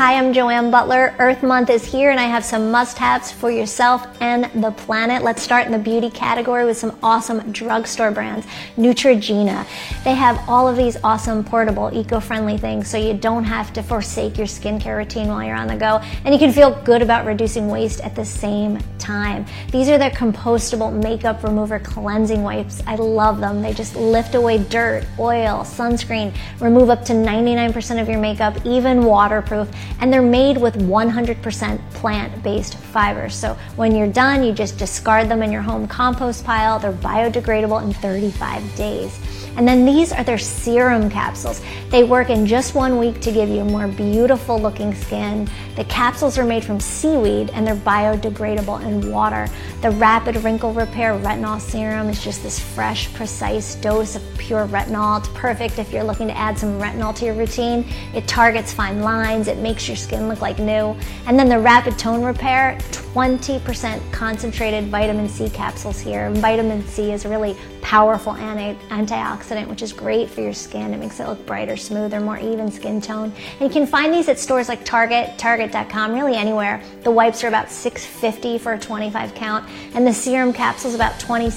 Hi, I'm Joanne Butler. Earth Month is here and I have some must-haves for yourself and the planet. Let's start in the beauty category with some awesome drugstore brands. Neutrogena. They have all of these awesome portable, eco-friendly things so you don't have to forsake your skincare routine while you're on the go, and you can feel good about reducing waste at the same time. These are their compostable makeup remover cleansing wipes. I love them. They just lift away dirt, oil, sunscreen, remove up to 99% of your makeup, even waterproof. And they're made with 100% plant-based fibers. So when you're done, you just discard them in your home compost pile. They're biodegradable in 35 days. And then these are their serum capsules. They work in just 1 week to give you a more beautiful looking skin. The capsules are made from seaweed and they're biodegradable in water. The Rapid Wrinkle Repair Retinol Serum is just this fresh, precise dose of pure retinol. It's perfect if you're looking to add some retinol to your routine. It targets fine lines, it makes your skin look like new. And then the Rapid Tone Repair, 20% concentrated vitamin C capsules here. Vitamin C is a really powerful antioxidant, which is great for your skin. It makes it look brighter, smoother, more even skin tone. And you can find these at stores like Target, Target.com, really anywhere. The wipes are about $6.50 for a 25 count, and the serum capsules about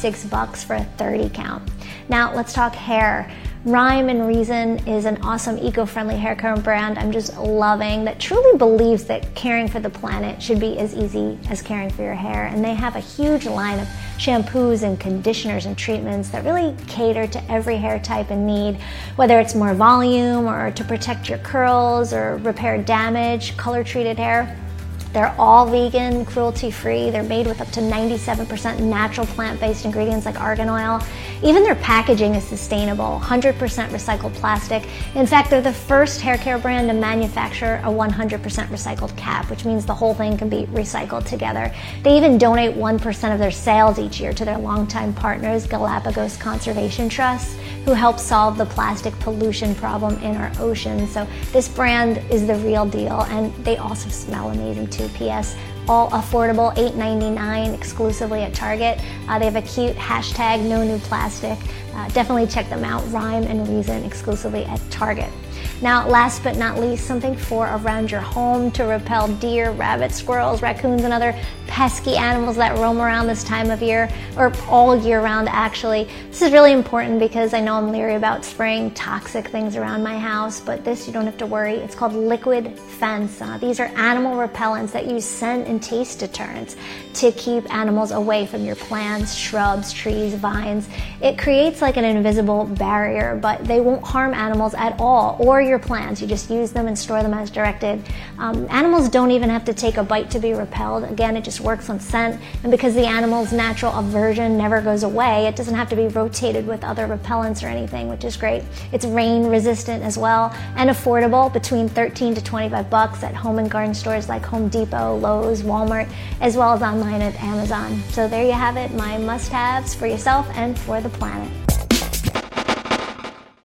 $26 for a 30 count. Now let's talk hair. Rhyme and Reason is an awesome eco-friendly hair care brand I'm just loving that truly believes that caring for the planet should be as easy as caring for your hair. And they have a huge line of shampoos and conditioners and treatments that really cater to every hair type and need, whether it's more volume or to protect your curls or repair damage, color-treated hair. They're all vegan, cruelty-free. They're made with up to 97% natural plant-based ingredients like argan oil. Even their packaging is sustainable, 100% recycled plastic. In fact, they're the first hair care brand to manufacture a 100% recycled cap, which means the whole thing can be recycled together. They even donate 1% of their sales each year to their longtime partners, Galapagos Conservation Trust, who help solve the plastic pollution problem in our oceans. So this brand is the real deal, and they also smell amazing too. P.S. all affordable, $8.99 exclusively at Target. They have a cute hashtag, no new plastic. Definitely check them out, Rhyme and Reason, exclusively at Target. Now, last but not least, something for around your home to repel deer, rabbits, squirrels, raccoons, and other pesky animals that roam around this time of year, or all year round actually. This is really important because I know I'm leery about spraying toxic things around my house, but this you don't have to worry. It's called Liquid Fence. These are animal repellents that use scent and taste deterrents to keep animals away from your plants, shrubs, trees, vines. It creates like an invisible barrier, but they won't harm animals at all or your plants. You just use them and store them as directed. Animals don't even have to take a bite to be repelled. Again, it just works on scent, and because the animal's natural aversion never goes away, it doesn't have to be rotated with other repellents or anything, which is great. It's rain resistant as well and affordable, between $13 to $25 at home and garden stores like Home Depot, Lowe's, Walmart, as well as online at Amazon. So there you have it, my must-haves for yourself and for the planet.